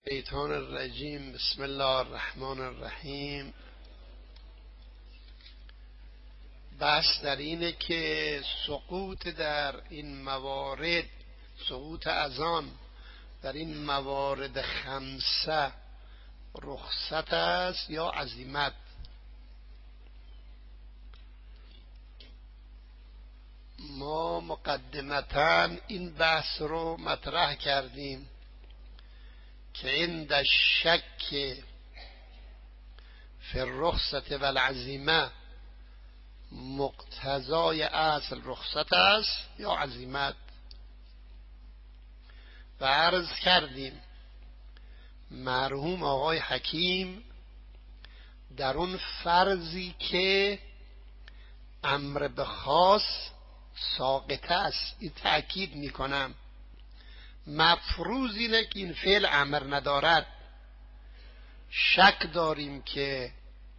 الشیطان الرجیم. بسم الله الرحمن الرحیم. بحث در اینه که سقوط در این موارد، سقوط اذان در این موارد خمسه رخصت است یا عزیمت. ما مقدمتاً این بحث رو مطرح کردیم که عند الشک فی الرخصت و العزیمه مقتضای اصل رخصت است یا عزیمت. و عرض کردیم مرحوم آقای حکیم در اون فرضی که امر به خاص ساقطه است، این تأکید میکنم، مفروض اینه که این فعل امر ندارد، شک داریم که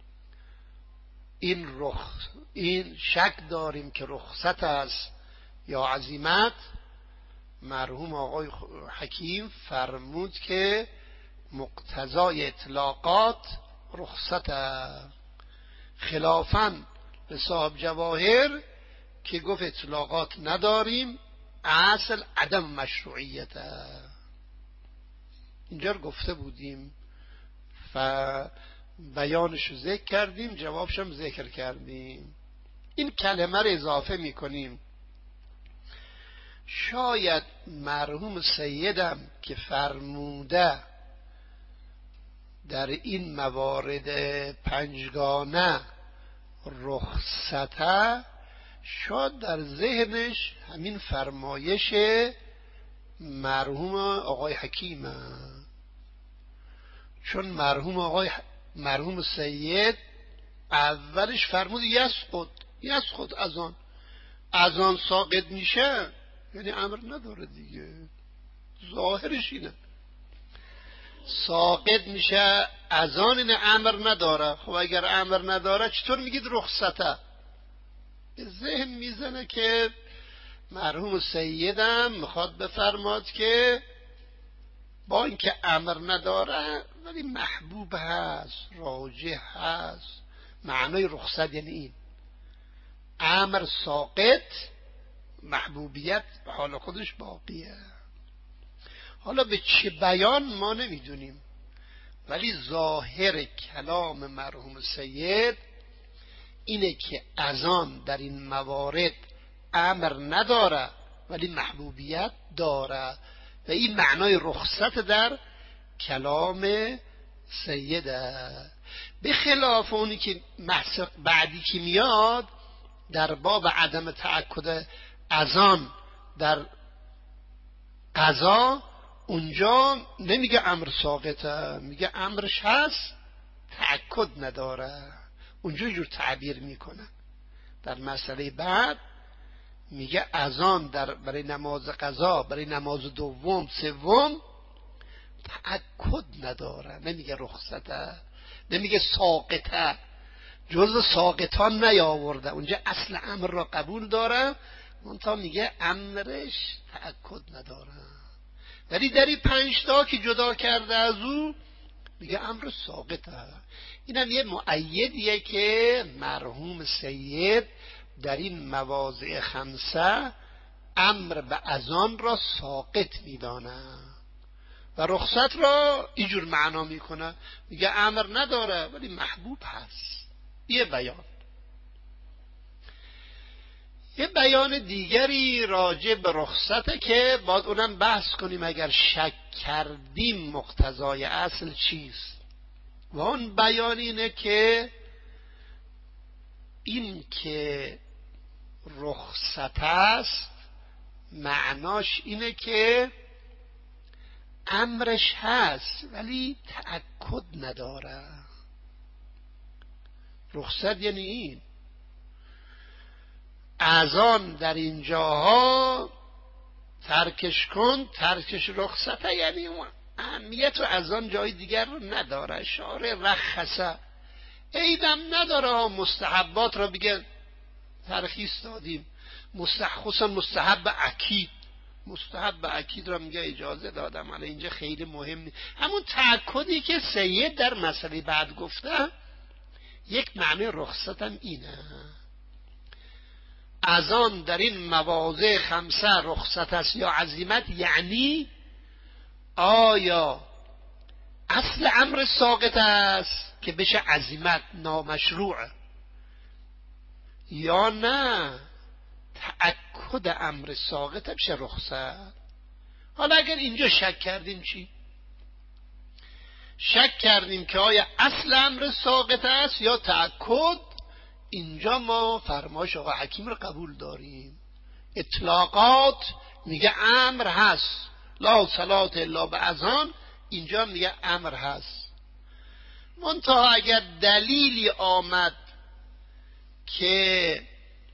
شک داریم که رخصت است یا عزیمت. مرحوم آقای حکیم فرمود که مقتضای اطلاقات رخصت است، خلافاً به صاحب جواهر که گفت اطلاقات نداریم، اصل عدم مشروعیت. اینجا رو گفته بودیم و بیانش ذکر کردیم، جوابش هم ذکر کردیم. این کلمه رو اضافه میکنیم. شاید مرحوم سیدم که فرموده در این موارد پنجگانه رخصته، شاید در ذهنش همین فرمایش مرحوم آقای حکیمه، چون مرحوم سید اولش فرمود یسقط اذان ساقط میشه، یعنی امر نداره دیگه، ظاهرش اینه ساقط میشه، اذان اینه امر نداره. خب اگر امر نداره چطور میگید رخصته؟ ذهن میزنه که مرحوم سیدم میخواد بفرماد که با اینکه امر نداره ولی محبوب هست، راجح هست. معنای رخصت یعنی این، امر ساقط، محبوبیت به حال خودش باقیه. حالا به چه بیان ما نمیدونیم، ولی ظاهر کلام مرحوم سید اینه که اذان در این موارد امر نداره ولی محبوبیت داره و این معنای رخصت در کلام سیده. به خلاف اونی که بعدی که میاد در باب عدم تأکد اذان در قضا، اونجا نمیگه امر ساقطه، میگه امرش هست تأکد نداره. اونجا جور تعبیر میکنه. در مسئله بعد میگه اذان برای نماز قضا، برای نماز دوم سوم تأکد نداره، نمیگه رخصته، نمیگه ساقطه، جز ساقطان نیاورده. اونجا اصل امر را قبول داره، منتها میگه امرش تأکد نداره. ولی در این 5 تا که جدا کرده از او میگه امر ساقطه. اینم یه مؤیدیه که مرحوم سید در این مواضع خمسه امر به اذان را ساقط میدانه و رخصت را اینجور معنا میکنه، میگه امر نداره ولی محبوب هست. یه بیان دیگری راجع به رخصته که باید اونم بحث کنیم اگر شک کردیم مقتضای اصل چیست. و اون بیان اینه که این که رخصت است معناش اینه که امرش هست ولی تأکد نداره. رخصت یعنی این، اذان در این جاها ترکش کن، ترکش رخصته، یعنی اون اهمیت و اذان جای دیگر رو نداره. شارع رخصه، عیبم نداره مستحبات را بگه ترخیص دادیم، خصوصا مستحب اکید، مستحب اکید را میگه اجازه دادم، حالا اینجا خیلی مهم نیست. همون تأکدی که سید در مسئله بعد گفته، یک معنی رخصتم اینه. از آن در این مواضع خمسه رخصت است یا عزیمت، یعنی آیا اصل امر ساقط است که بشه عزیمت نامشروعه، یا نه تأکد امر ساقط بشه رخصت. حالا اگر اینجا شک کردیم چی؟ شک کردیم که آیا اصل امر ساقط است یا تأکد، اینجا ما فرمایش آقا حکیم رو قبول داریم. اطلاقات میگه امر هست، لا صلاة الا باذان، اینجا میگه امر هست. منتها اگر دلیلی آمد که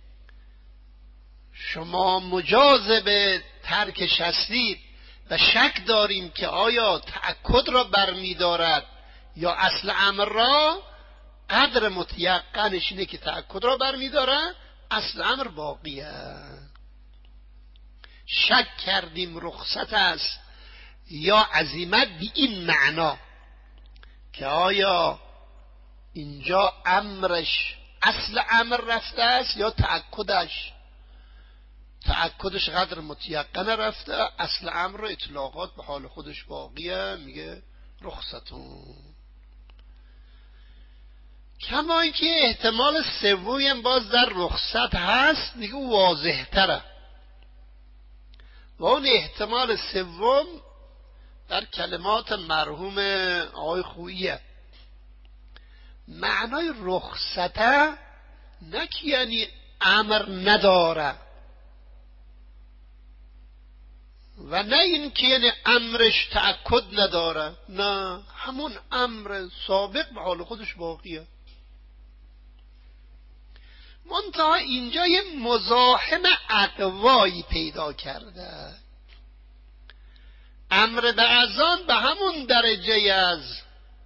شما مجاز به ترکش هستید و شک داریم که آیا تأکد را برمی‌دارد یا اصل امر را، قدر متیقنش اینه که تأکد را برمی‌دارد، اصل امر باقیه. شک کردیم رخصت است یا عزیمت به این معنا که آیا اینجا امرش اصل امر رفته است یا تأکدش قدر متیقن رفته، اصل امر اطلاقات به حال خودش باقیه، میگه رخصتون. کما اینکه احتمال سومی هم باز در رخصت هست، میگه واضح تره، و اون احتمال سوم در کلمات مرحوم آقای خوییه. معنای رخصته نه که یعنی امر نداره، و نه این که یعنی امرش تأکد نداره، نه، همون امر سابق به حال خودش باقیه. منتها اینجا یه مزاحم اقوایی پیدا کرده. امر به اذان به همون درجه از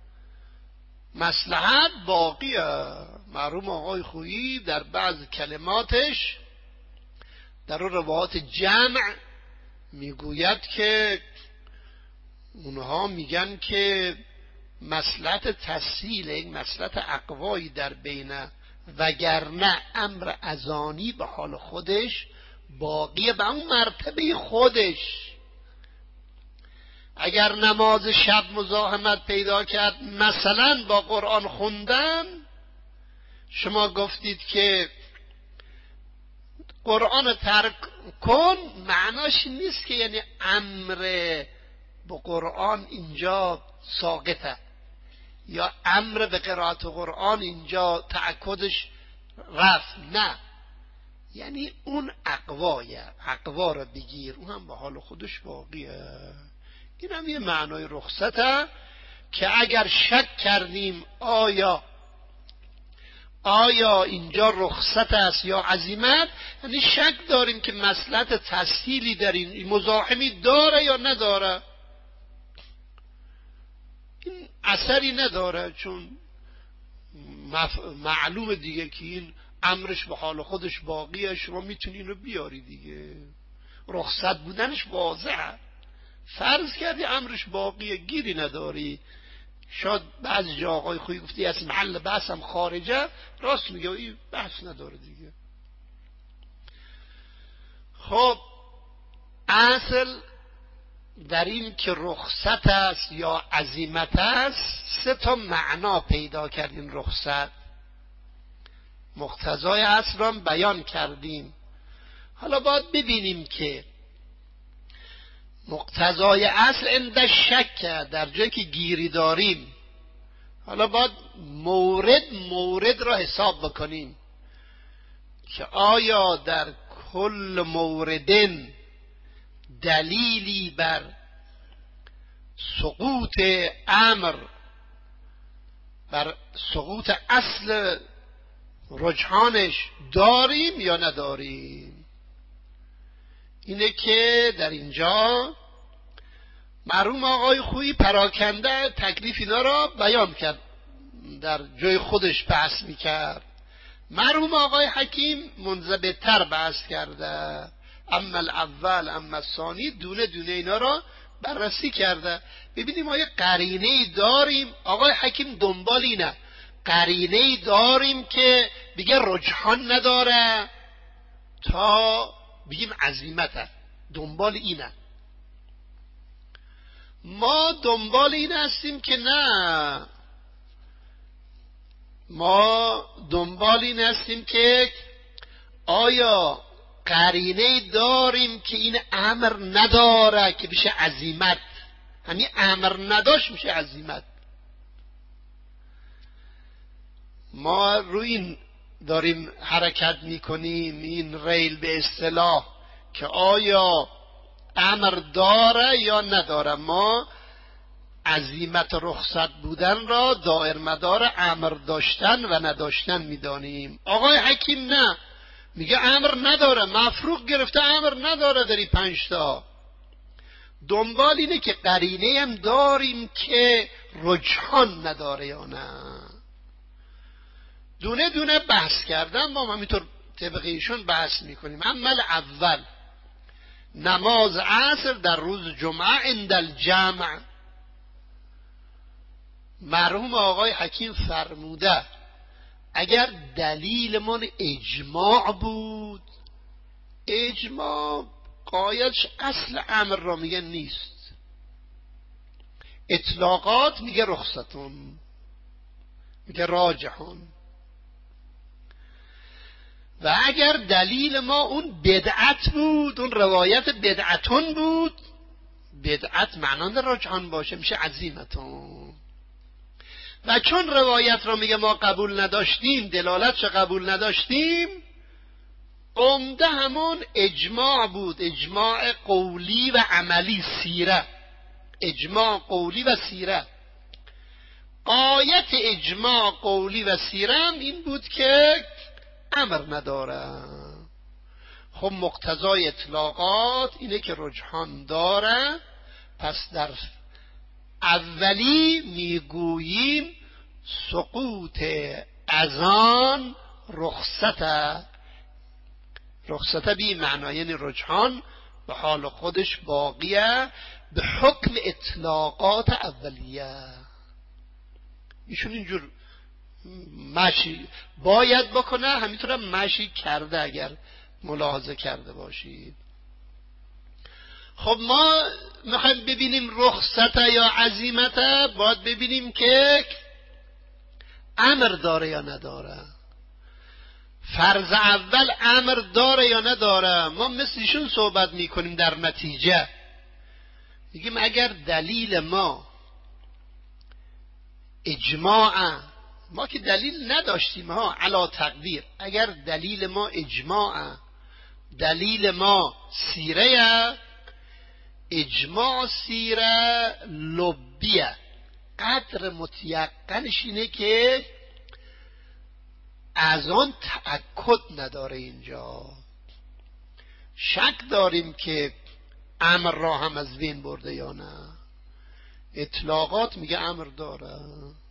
مصلحت باقیه. مرحوم آقای خویی در بعض کلماتش در روایات جمع میگوید که اونها میگن که مصلحت تسهیل، این مصلحت اقوایی در بینه، وگرنه امر اذانی به حال خودش باقیه به اون مرتبه خودش. اگر نماز شب مزاحمت پیدا کرد مثلا با قرآن خوندن، شما گفتید که قرآن ترک کن، معناش نیست که یعنی امر به قرآن اینجا ساقطه یا امر به قرائت قرآن اینجا تأکدش رفت، نه، یعنی اون اقوا رو بگیر، اون هم به حال خودش باقیه. این هم یه معنای رخصته که اگر شک کردیم آیا اینجا رخصت است یا عزیمت، یعنی شک داریم که مصلحت تسهیلی در این مزاحمی داره یا نداره. این اثری نداره، چون معلومه دیگه که این امرش به حال خودش باقیه، شما میتونی اینو بیاری دیگه، رخصت بودنش واضحه. فرض کردی امرش باقیه، گیری نداری. شاید بعضی جا آقای خویی گفتی از محل بحث هم خارجه، راست میگه، این بحث نداره دیگه. خب اصل در این که رخصت است یا عزیمت است، 3 معنا پیدا کردیم. رخصت مقتضای اصل را بیان کردیم، حالا باید ببینیم که مقتضای اصل عند شک، در جایی که گیری داریم، حالا باید مورد را حساب بکنیم که آیا در کل موردن دلیلی بر سقوط امر، بر سقوط اصل رجحانش داریم یا نداریم. اینه که در اینجا مرحوم آقای خویی پراکنده تکلیف اینا را بیان کرد، در جای خودش بحث میکرد. مرحوم آقای حکیم منضبط‌تر بحث کرده اما الاول اما الثانی، دونه دونه اینا را بررسی کرده. ببینیم آیا قرینه‌ای داریم؟ آقای حکیم دنبال اینه، قرینه‌ای داریم که بگه رجحان نداره تا بگیم عزیمته، دنبال اینه. ما دنبال این هستیم که نه، ما دنبال این هستیم که آیا قرینه داریم که این امر نداره که بشه عزیمت، همین امر نداشت میشه عزیمت. ما روی این داریم حرکت میکنیم، این ریل به اصطلاح، که آیا امر داره یا نداره. ما عزیمت رخصت بودن را دائر مدار امر داشتن و نداشتن میدانیم. آقای حکیم نه، میگه امر نداره، مفروغ گرفته امر نداره، داری 5 تا. دنبال اینه که قرینه هم داریم که رجحان نداره یا نه. دونه دونه بحث کردن، ما همینطور طبق ایشون بحث میکنیم. عمل اول، نماز عصر در روز جمعه عند الجمع. مرحوم آقای حکیم فرموده اگر دلیل من اجماع بود، اجماع قایدش اصل امر را میگه نیست، اطلاقات میگه رخصتون، میگه راجحون. و اگر دلیل ما اون بدعت بود، اون روایت بدعتون بود، بدعت معنان راجحان باشه میشه عزیمتون. و چون روایت را میگه ما قبول نداشتیم، دلالتش قبول نداشتیم، عمده همون اجماع بود، اجماع قولی و عملی، سیره، اجماع قولی و سیره. آیت اجماع قولی و سیره هم این بود که امر نداره. خب مقتضای اطلاقات اینه که رجحان داره، پس در اولی میگوییم سقوط اذان رخصته. رخصته بی معنی یعنی رجحان به حال خودش باقیه به حکم اطلاقات اولیه. ایشون اینجور مشی باید بکنه، همینطور هم مشی کرده اگر ملاحظه کرده باشید. خب ما میخوایم ببینیم رخصته یا عزیمته، باید ببینیم که امر داره یا نداره. فرض اول امر داره یا نداره. ما مثل ایشون صحبت میکنیم در نتیجه، میگیم اگر دلیل ما اجماع، ما که دلیل نداشتیم ها، علا تقدیر اگر دلیل ما اجماع، دلیل ما سیره، اجماع سیره لبیه، قدر متیقنش اینه که از آن تأکد نداره. اینجا شک داریم که امر را هم از بین برده یا نه. اطلاقات میگه امر داره.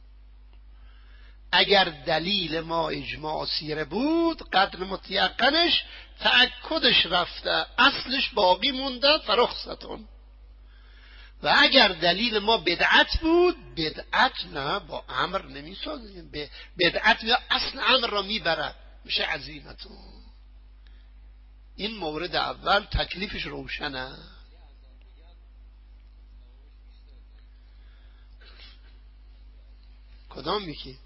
اگر دلیل ما اجماع سیره بود، قدر متیقنش تأکدش رفته، اصلش باقی مونده، فرخصتون. و اگر دلیل ما بدعت بود، بدعت نه با امر نمیسازیم، بدعت یا اصل امر را میبره، میشه عزیمتون. این مورد اول تکلیفش روشنه. کدام یکی؟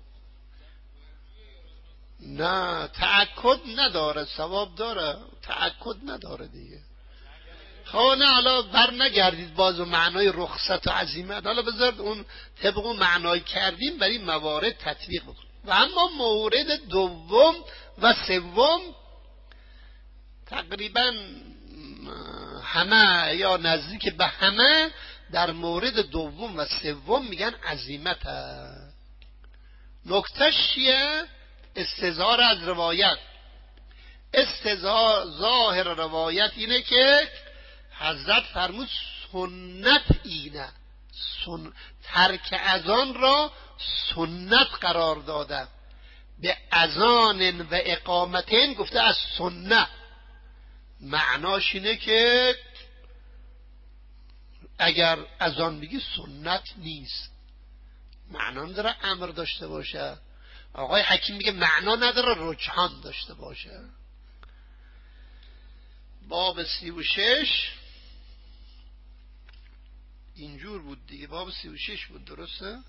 نه تأکد نداره، ثواب داره، تأکد نداره دیگه. خب نه حالا بر نگردید باز و معنای رخصت و عزیمت، حالا بذارد اون طبق اون معنای کردیم برای موارد تطبیق بکنیم. و اما مورد دوم و سوم تقریبا همه یا نزدیک به همه در مورد دوم و سوم میگن عزیمت هست. نکتهش چیه؟ استظهار از روایت. استظهار ظاهر روایت اینه که حضرت فرمود سنت اینه، ترک اذان را سنت قرار داده. به اذان و اقامتین گفته از سنت، معناش اینه که اگر اذان بگی سنت نیست، معنا نداره امر داشته باشه. آقای حکیم میگه معنا نداره رجحان داشته باشه. باب 36 اینجور بود دیگه، باب 36 بود، درسته؟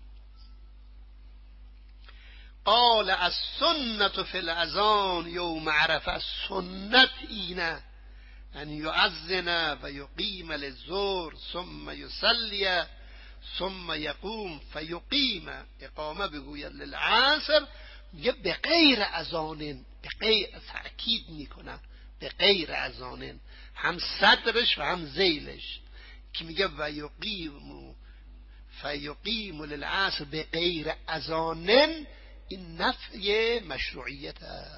قال السنة فی الاذان یوم عرفه، سنت اینه ان یؤذن و یقیم للظهر ثم یصلی ثم یقوم فیقیم، اقامه بگوید للعصر، میگه به غیر اذان، به غیر، تأکید میکنه به غیر اذان، هم صدرش و هم ذیلش که میگه و یقیم فیقیم للعصر به غیر اذان، این نفی مشروعیت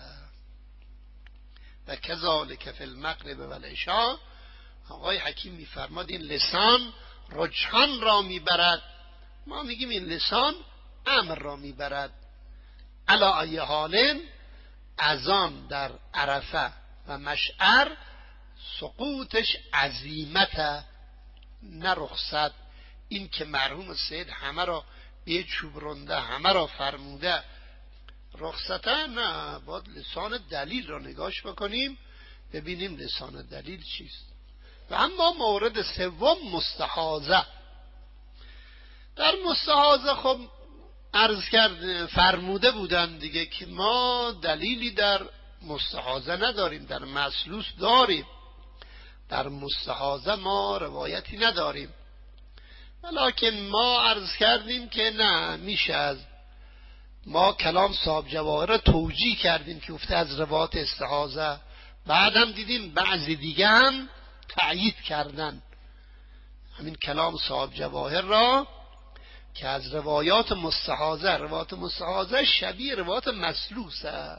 و کذالک فی المغرب و العشاء. آقای حکیم میفرماد این لسان رجحان را میبرد، ما میگیم این لسان امر را میبرد. علی ای حال اذان در عرفه و مشعر سقوطش عزیمت نه رخصت. این که مرحوم سید همه را به چوب رنده همه را فرموده رخصته، نه، باید لسان دلیل را نگاش بکنیم ببینیم لسان دلیل چیست. و اما مورد سوم مستحاضه. در مستحاضه خب عرض کرد فرموده بودن دیگه که ما دلیلی در مستحاضه نداریم، در مسلوس داریم، در مستحاضه ما روایتی نداریم. ولیکن ما عرض کردیم که نه، میشه از ما کلام صاحب جواهر را توجیه کردیم که افته از روایات استحاضه، بعدم دیدیم بعضی دیگه هم تأیید کردن همین کلام صاحب جواهر را که از روایات مستحاضه شبیه روایات مسلوسه.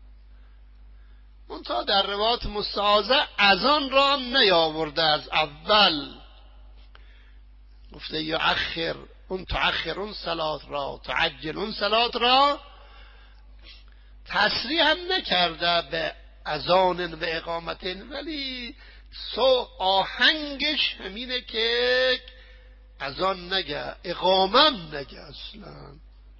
منتها در روایات مستحاضه اذان را نیاورده، از اول گفته یؤخر اون تؤخر اون صلات را تعجل اون صلات را، تصریح هم نکرده به اذان و اقامتین، ولی آهنگش همینه که اذان نگه اقامم نگه اصلا.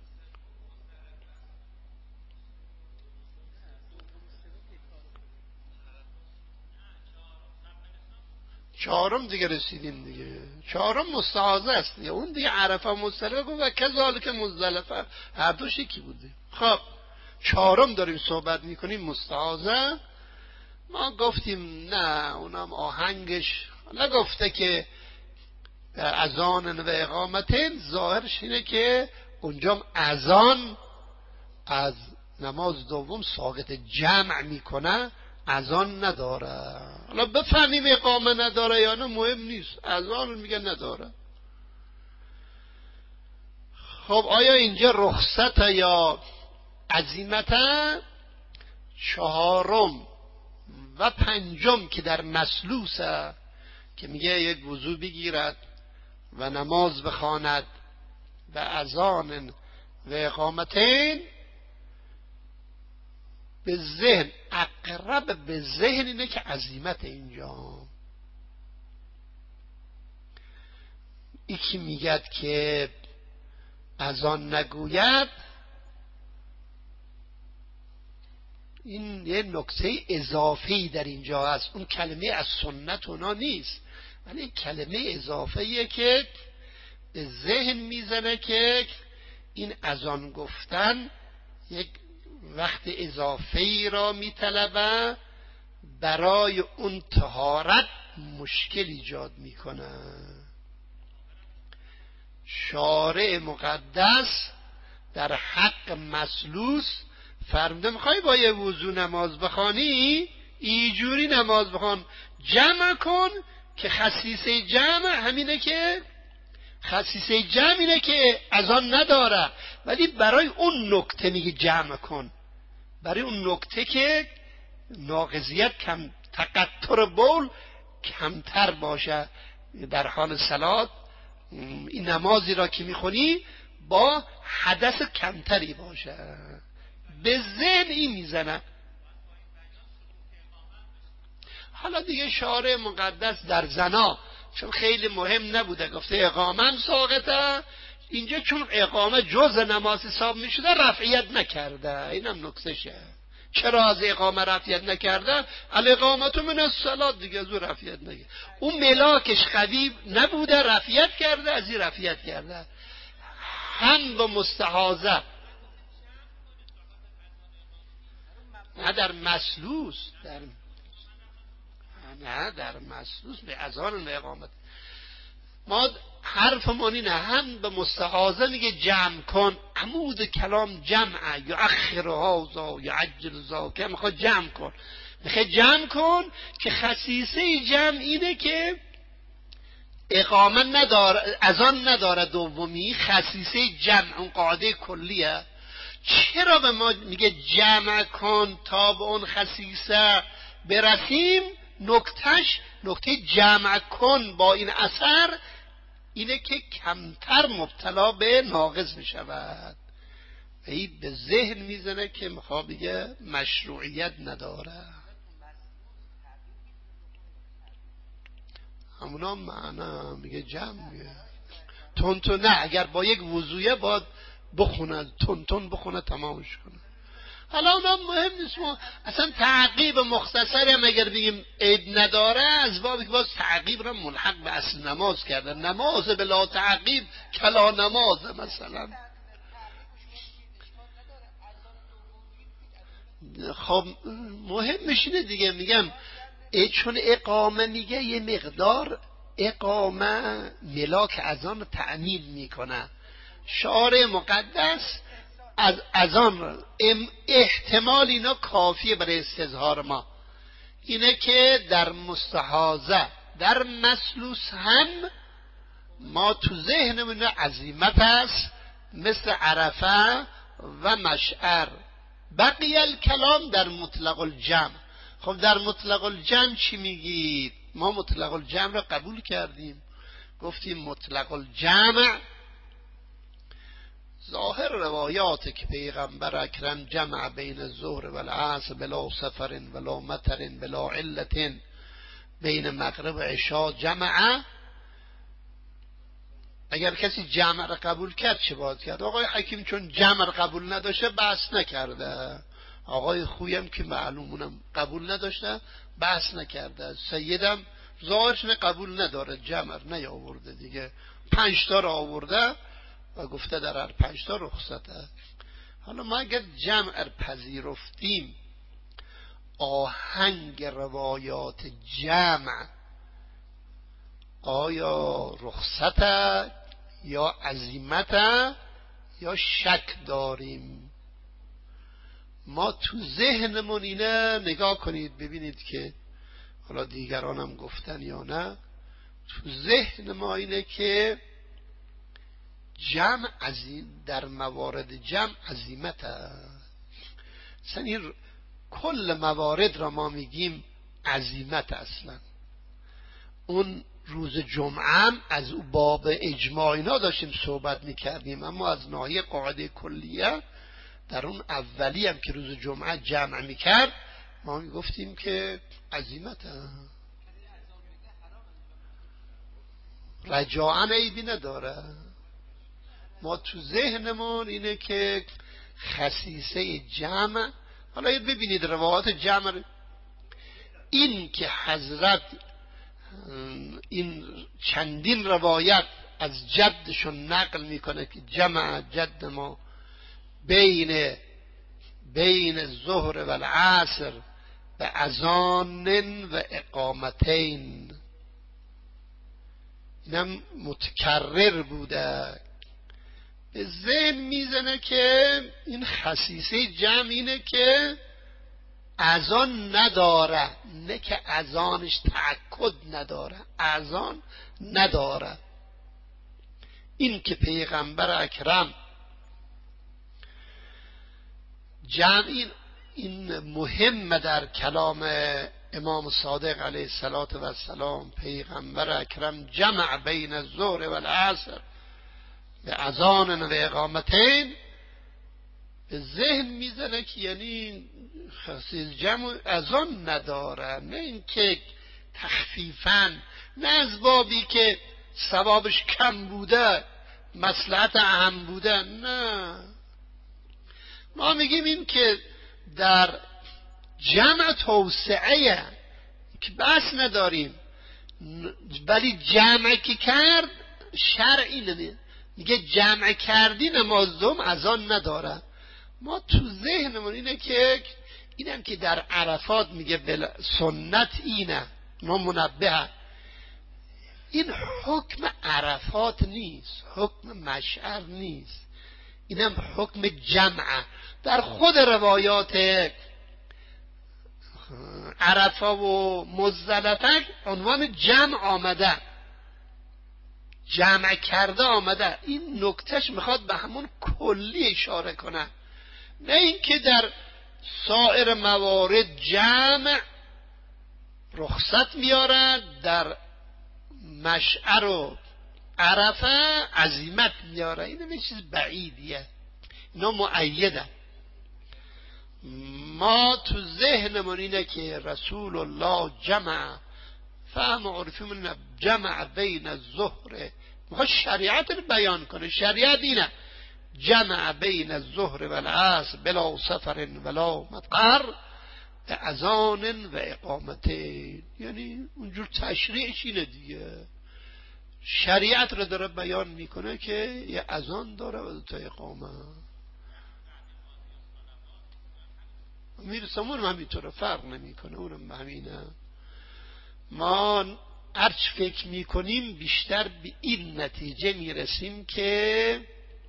چهارم دیگه رسیدیم دیگه، چهارم مستحاضه است دیگه، اون دیگه عرفه مزدلفه و کذالک مزدلفه، هر دوش یکی بوده. خب چهارم داریم صحبت میکنیم مستحاضه. ما گفتیم نه، اونم آهنگش نگفته که اذان و اقامتین، ظاهرش اینه که اونجا اذان از نماز دوم ساقط جمع میکنه، اذان نداره. حالا بفهمیم اقامه نداره یا نه مهم نیست، اذان میگه نداره. خب آیا اینجا رخصت یا عزیمت؟ چهارم و پنجم که در مسلوسه که میگه یک وضو بگیرد و نماز بخواند و اذان و اقامتین، به ذهن اقرب به ذهن اینه که عزیمت اینجا. یکی میگد که اذان نگوید، این یه نکته اضافی در اینجا هست، اون کلمه از سنت اونا نیست، ولی کلمه اضافیه که به ذهن میزنه که این اذان گفتن یک وقت اضافی را میطلبه، برای اون طهارت مشکل ایجاد میکنه. شارع مقدس در حق مسلوس فرموده میخوای با یه وضو نماز بخوانی، اینجوری نماز بخوان، جمع کن که خصیصه جمع همینه که خصیصه جمع اینه که اذان نداره، ولی برای اون نکته میگه جمع کن، برای اون نکته که ناقضیت کم، تقطر بول کمتر باشه در حال صلات، این نمازی را که میخونی با حدث کمتری باشه. به ذهن این میزنه. حالا دیگه شارع مقدس در زنا چون خیلی مهم نبوده گفته اقامه ساقطه، اینجا چون اقامه جز نماز حساب میشده رفعیت نکرده. اینم نکتهشه. چرا از اقامه رفعیت نکرده؟ الاقامت من الصلاة دیگه از اون رفعیت نکرده. اون ملاکش قوی نبوده رفعیت کرده، از این رفعیت کرده. هم به مستحاضه نه در مسلوس، در مسلوس به اذان و اقامت ما حرفمون اینه. هم به مستحاضه میگه جمع کن، عمود کلام جمعه یا اخر هازا یا عجل زاکه، میخواد جمع کن، میخواد جمع کن که خصیصه جمع اینه که اقامه نداره، اذان نداره دومی، خصیصه جمع اون قاعده کلیه. چرا به ما میگه جمع کن تا به اون خصیصه برسیم؟ نکته جمع کن با این اثر اینه که کمتر مبتلا به ناقض میشود. و این به ذهن میزنه که میخواد بگه مشروعیت نداره. همونا معنا میگه جمع میگه تون نه، اگر با یک وضویه باید بخونه تون بخونه تمامش کنه. حالا اونم مهم نیست. ما اصلا تعقیب مختصری هم اگر بگیم عیب نداره از بابی که باز تعقیب را ملحق به اصل نماز کرده. نماز بلا تعقیب کلا نماز مثلا. خب مهم میشینه دیگه. میگم چون اقامه میگه یه مقدار اقامه ملاک اذان رو تأمین میکنه. شارع مقدس از اذان احتمال اینا کافیه برای استظهار ما اینه که در مستحاضه در مسلوس هم ما تو ذهنمون عزیمت است مثل عرفه و مشعر. بقیه الکلام در مطلق الجمع. خب در مطلق الجمع چی میگید؟ ما مطلق الجمع را قبول کردیم، گفتیم مطلق الجمع ظاهر روایات که پیغمبر اکرم جمع بین الظهر و العصر بلا سفر ولا مطر بلا علت بین مغرب و عشاء جمع. اگر کسی جمع را قبول کرد چه باید کرد؟ آقای حکیم چون جمع را قبول نداشته بحث نکرده. آقای خویم که معلومونم قبول نداشته بحث نکرده. سیدم ظاهرش قبول نداره، جمع نیاورده دیگه، 5 تا را آورده و گفته در هر 5 تا رخصته. حالا ما اگر جمع پذیرفتیم آهنگ روایات جمع آیا رخصته یا عزیمته یا شک داریم؟ ما تو ذهنمون اینه نگاه کنید ببینید که حالا دیگران هم گفتن یا نه. تو ذهن ما اینه که جمع در موارد جمع عزیمت است. اصلا این کل موارد را ما میگیم عزیمت. اصلا اون روز جمعه هم از باب اجماع اینا داشتیم صحبت میکردیم، اما از ناحیه قاعده کلیه در اون اولی هم که روز جمعه جمع میکرد ما میگفتیم که عزیمت رجاعا عیبی نداره. ما تو ذهنمون اینه که خصیصه جمع. حالا ببینید روایات جمع این که حضرت این چندین روایت از جدشون نقل میکنه که جمع جد ما بین الظهر و العصر به اذان و اقامتین، اینم متکرر بوده. به ذهن میزنه که این خصیصه جمع اینه که اذان نداره، نه که اذانش تأکد نداره، اذان نداره. این که پیغمبر اکرم جمع این مهم در کلام امام صادق علیه السلام. پیغمبر اکرم جمع بین الظهر و العصر به اذان و اقامتین به ذهن میزنه که یعنی خصیص جمع از آن نداره، نه اینکه تخفیفاً، نه از بابی که ثوابش کم بوده مصلحت اهم بوده، نه. ما میگیم این که در جمع توسعه که بس نداریم، ولی جمع که کرد شرعی نمیه، میگه جمع کردی نماز دوم از آن نداره. ما تو ذهنمون اینه که اینم که در عرفات میگه سنت اینه، ما منبه، این حکم عرفات نیست، حکم مشعر نیست، اینم حکم جمع. در خود روایات عرفه و مزدلفه عنوان جمع آمده، جمع کرده آمده. این نکتهش میخواد به همون کلی اشاره کنه، نه اینکه در سایر موارد جمع رخصت میاره، در مشعر و عرفه عزیمت میاره. این یه چیز بعیدیه، اینا مؤیده. ما تو ذهنمون اینه که رسول الله جمع، فهم عرفی من جمع بین الظهر، میخواد شریعت رو بیان کنه. شریعت اینه جمع بین الظهر و العصر بلا سفر ولا مطر اذان و اقامتین، یعنی اونجور تشریعش اینه دیگه. شریعت رو داره بیان میکنه که یه اذان داره و تا اقامه. میرسمون همینطوره، فرق نمیکنه، اونم همینه. ما هرچ فکر میکنیم بیشتر به این نتیجه میرسیم که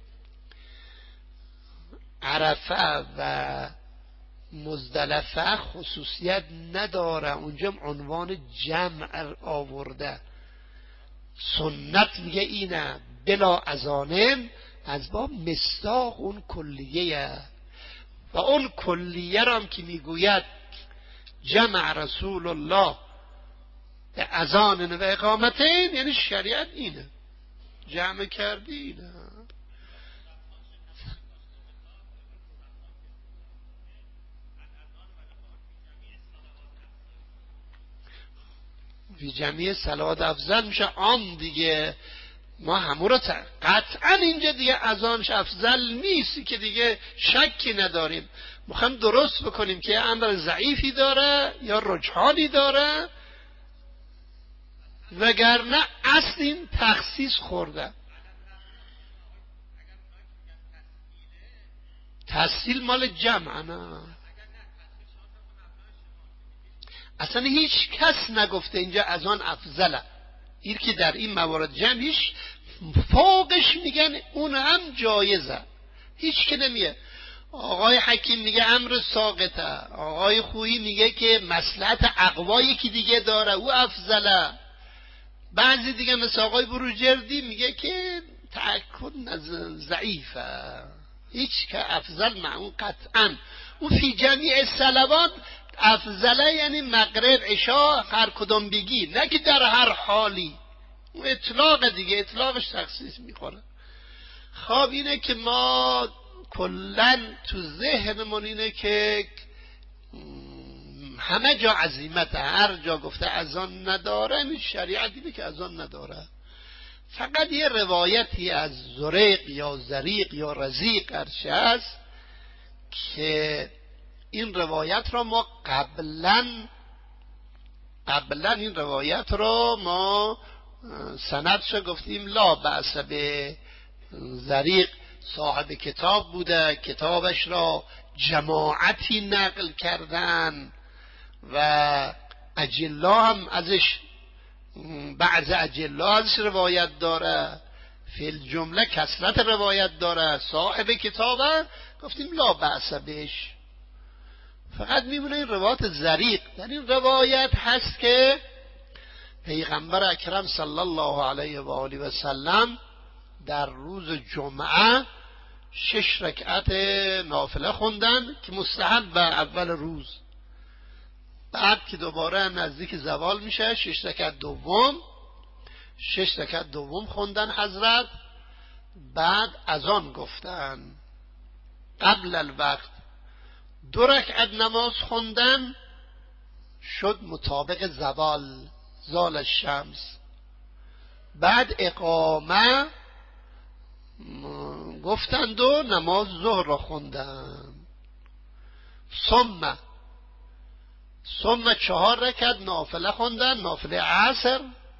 عرفه و مزدلفه خصوصیت نداره، اونجا عنوان جمع آورده. سنت میگه اینه بلا اذانن، از باب مصداق اون کلیه، و اون کلیه را هم که میگوید جمع رسول الله به اذان و اقامتین، یعنی شریعت اینه، جمع کردی اینه. فی جمعی صلوات افضل میشه عام دیگه. ما همون رو قطعا اینجا دیگه اذانش افضل نیست که دیگه شکی نداریم. میخوایم درست بکنیم که امر ضعیفی داره یا رجحانی داره، وگرنه اصل این تخصیص خورده. تحصیل مال جمع، نه اصلا هیچ کس نگفته اینجا از آن افضله. این که در این موارد جمعیش فوقش میگن اون هم جایزه، هیچ که نمیه. آقای حکیم میگه امر ساقطه، آقای خویی میگه که مصلحت اقوایی که دیگه داره او افضله، بعضی دیگه مثل آقای بروجردی میگه که تأکد ضعیفه، هیچ که افضل معون قطعا. اون فی جمیع صلوات افضله یعنی مغرب عشاء هر کدوم بگی، نه که در هر حالی. اون اطلاق دیگه، اطلاقش تخصیص میخوره. خب اینه که ما کلن تو ذهنمون اینه که همه جا عزیمت، هر جا گفته اذان نداره، این شریعت اینه که اذان نداره. فقط یه روایتی از زریق یا زریق یا رزیق هرچه هست که این روایت را ما قبلا این روایت را ما سندش گفتیم لا بأس به زریق صاحب کتاب بوده، کتابش را جماعتی نقل کردن و اجلا هم ازش، بعض اجلا ازش روایت داره، فی الجمله کثرت روایت داره، صاحب کتابه، گفتیم لا بأس بهش. فقط میمونه این روایت زریق. در این روایت هست که پیغمبر اکرم صلی الله علیه و آله و سلم در روز جمعه 6 رکعت نافله خوندن که مستحب به اول روز، بعد که دوباره نزدیک زوال میشه 6 رکعت دوم خوندن حضرت، بعد اذان گفتن. قبل الوقت 2 رکعت نماز خوندن شد مطابق زوال، زال الشمس. بعد اقامه گفتند و نماز ظهر را خوندن. ثم 4 رکعت نافله خوندن، نافله عصر.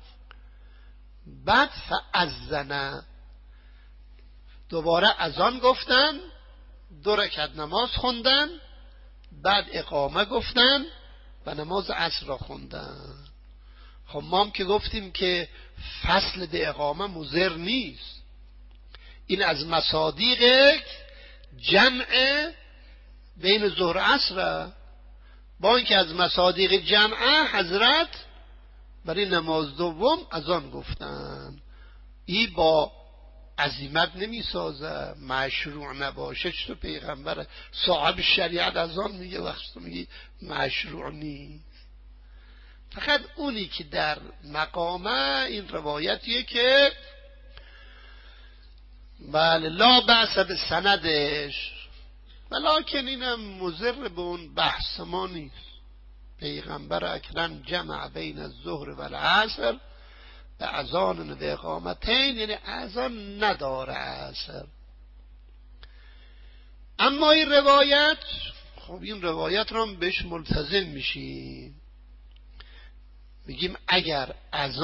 بعد فاذن، دوباره اذان گفتن، 2 رکعت نماز خوندن، بعد اقامه گفتن و نماز عصر را خوندن. خب ما هم که گفتیم که فصل به اقامه مضر نیست، این از مصادیق جمع بین ظهر و عصر، با اینکه از مصادیق جمعه حضرت برای نماز دوم اذان گفتن. این با عزیمت نمی سازه، مشروع نباشه. چطور پیغمبر صاحب شریعت اذان میگه وقتی تو میگی مشروع نیست؟ فقط اونی که در مقامه این روایتیه که بله لا بأس به سندش، ولیکن اینم مضر به اون بحث ما نیست. پیغمبر اکرم جمع بین الظهر و العصر به اذان و اقامتین، یعنی اذان نداره عصر. اما این روایت، خب این روایت رو هم بهش ملتزم میشیم، میگیم اگر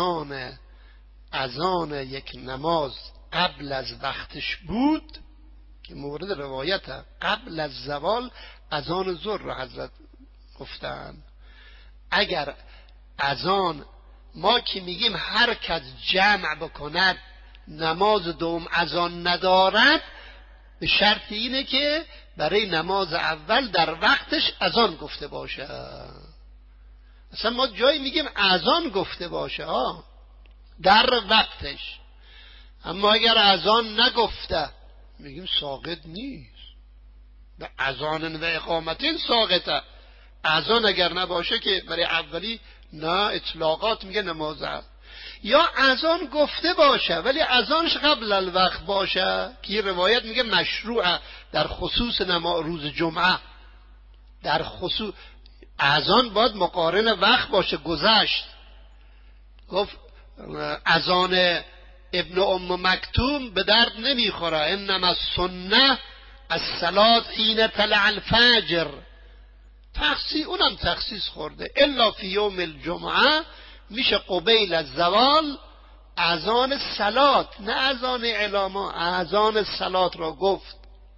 اذان یک نماز قبل از وقتش بود که مورد روایت قبل از زوال اذان ظهر را حضرت گفتن، اگر اذان ما که میگیم هر کس جمع بکند نماز دوم اذان ندارد، به شرط اینه که برای نماز اول در وقتش اذان گفته باشه. اصلا ما جایی میگیم اذان گفته باشه در وقتش، اما اگر اذان نگفته میگیم ساقط نیست. به اذان و اقامتین ساقطه. اذان اگر نباشه که برای اولی نه، اطلاقات میگه نماز. یا اذان گفته باشه ولی اذانش قبل الوقت باشه که یه روایت میگه مشروعه در خصوص روز جمعه. در خصوص اذان باید مقارن وقت باشه. گذشت گفت اذان ابن ام مکتوم به درد نمیخوره، انما السنه الصلاه حین طلع الفجر. اونم تخصیص خورده، الا فی یوم الجمعه میشه قبیل از زوال اذان صلات، نه اذان اعلام، اذان صلات را گفت.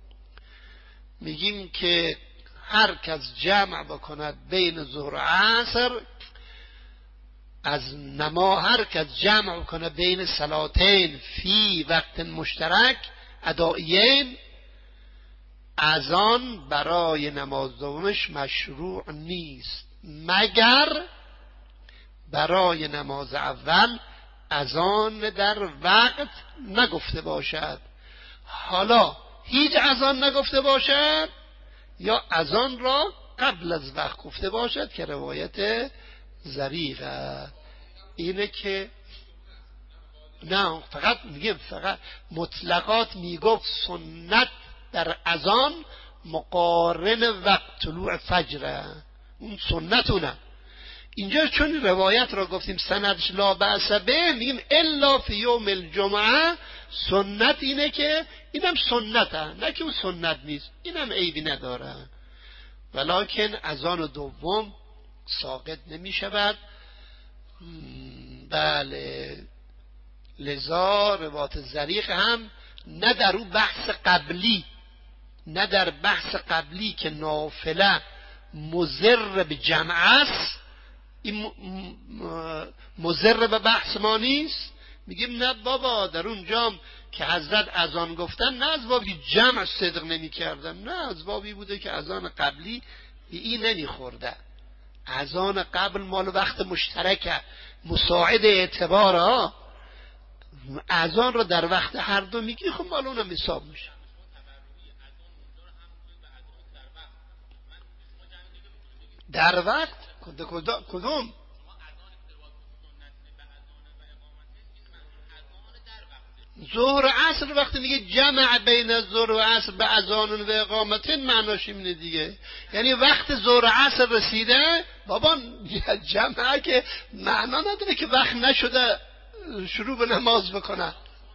میگیم که هر کس جمع بکند بین ظهر و عصر از هر کس جمع بکنه بین صلاتین فی وقت مشترک ادائیین، اذان برای نماز دومش مشروع نیست مگر برای نماز اول اذان در وقت نگفته باشد. حالا هیچ اذان نگفته باشد یا اذان را قبل از وقت گفته باشد که روایت ظریفه. اینه که نه، فقط میگم فقط مطلقات میگفت سنت در اذان مقارن وقت طلوع فجر، اون سنتونه. اینجا چون روایت را گفتیم سندش لا بأس به، میگیم الا فی یوم الجمعه، سنت اینه که اینم سنته، نه که اون سنت نیست، اینم عیبی نداره، ولکن اذان دوم ساقط نمی شود. بله، لذا روایت ظریف هم نه در اون بحث قبلی، نه در بحث قبلی که نافله مضر به جمع است، این مضر به بحث ما نیست. میگیم نه بابا، در اونجا که حضرت اذان گفتن نه از بابی جمع صدق نمی کردن، نه از بابی بوده که اذان قبلی به این نمی خورده. اذان قبل مال وقت مشترکه، مساعد اعتباره. اذان رو در وقت هر دو میگی، خب مال اونم حساب میشه. در وقت کدوم؟ ظهر و عصر وقتی میگه جمع بین ظهر و عصر به اذان و اقامتین، معناش اینه دیگه، یعنی وقت ظهر و عصر رسیده. بابا جمعه که معنا نداره که وقت نشده شروع به نماز بکنه.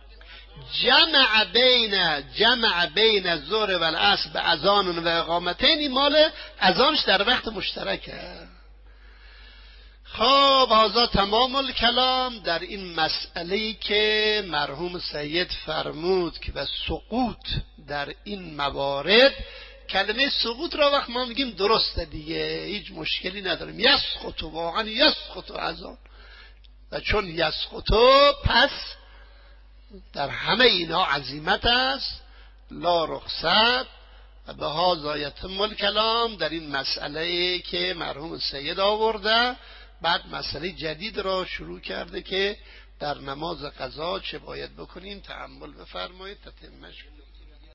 جمع بین ظهر و العصر به اذان و اقامتین، مال اذانش در وقت مشترکه. خب هذا تمام الکلام در این مسئله‌ای که مرحوم سید فرمود که به سقوط در این موارد، کلمه سقوط را وقت ما میگیم درسته دیگه، هیچ مشکلی نداریم. یسقط، واقعا یسقط اذان، و چون یسقط پس در همه اینا عزیمت است، لا رخصت. و به هذا یتم الکلام در این مسئله که مرحوم سید آورده. بعد مسئله جدید را شروع کرده که در نماز قضا چه باید بکنیم. تأمل بفرمایید تا تمش